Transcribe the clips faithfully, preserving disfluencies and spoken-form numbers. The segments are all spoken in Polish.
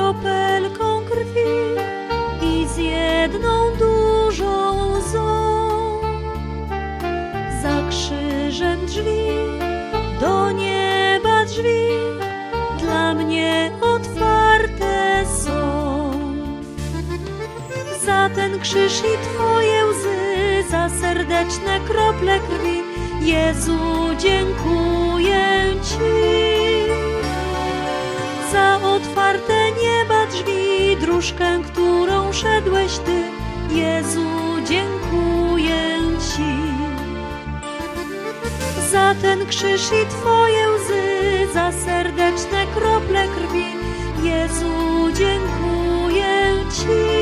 kropelką krwi i z jedną dużą łzą. Za krzyżem drzwi, do nieba drzwi, dla mnie otwarte są. Za ten krzyż i Twoje łzy, za serdeczne krople krwi, Jezu, dziękuję Ci. Za otwarte nieba drzwi, dróżkę, którą szedłeś Ty, Jezu, dziękuję Ci. Za ten krzyż i Twoje łzy, za serdeczne krople krwi, Jezu, dziękuję Ci.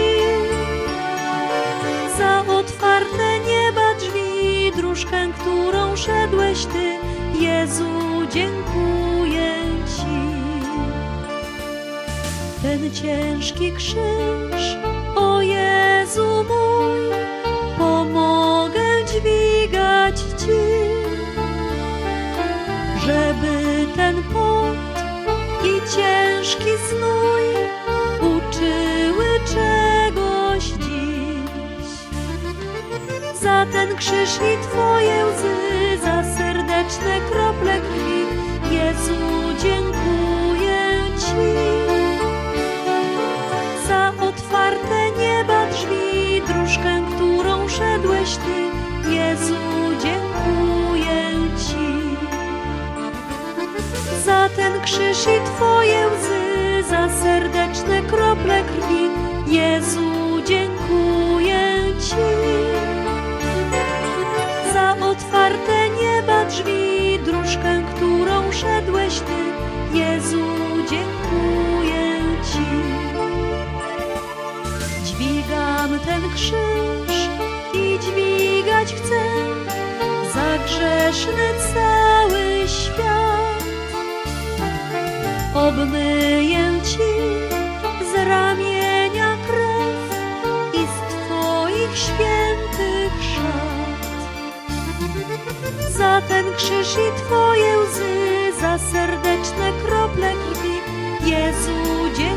Za otwarte nieba drzwi, dróżkę, którą szedłeś Ty, Jezu, dziękuję Ci. Ten ciężki krzyż, o Jezu mój, pomogę dźwigać Ci, żeby ten pot i ciężki znój uczyły czegoś dziś. Za ten krzyż i Twoje łzy, za serdeczne krople krwi, Jezu, dziękuję Ci. Za otwarte nieba drzwi, dróżkę, którą szedłeś Ty, Jezu, dziękuję Ci. Za ten krzyż i Twoje łzy, za serdeczne krople krwi, Jezu, dziękuję Ci. Za otwarte nieba drzwi, dróżkę, którą szedłeś Ty, Jezu, dziękuję Ci. Dźwigam ten krzyż i dźwigać chcę za grzeszny cały świat. Obmyję Ci z ramienia krew i z Twoich świętych szat. Za ten krzyż i Twoje łzy, za serdeczne krople krwi, Jezu, dziękuję.